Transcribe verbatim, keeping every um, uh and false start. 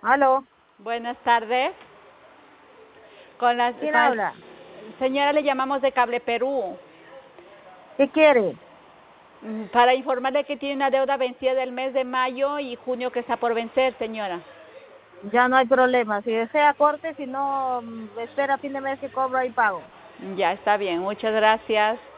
Aló. Buenas tardes. Con la ¿Quién con- habla? Señora, le llamamos de Cable Perú ¿Qué quiere? mm, para informarle que tiene una deuda vencida del mes de mayo y junio que está por vencer, señora. Ya no hay problema. Si desea corte, si no, mm, espera fin de mes que cobro y pago. Ya está bien, muchas gracias.